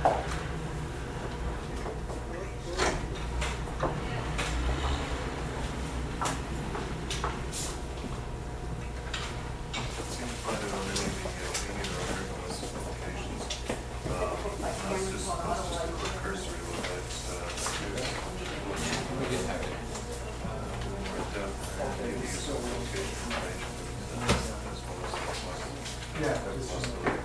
Find it on any of the Indian or American Western publications. Let's just do a quick cursory look at We did have it. more depth and maybe use some location information as well as the possibility.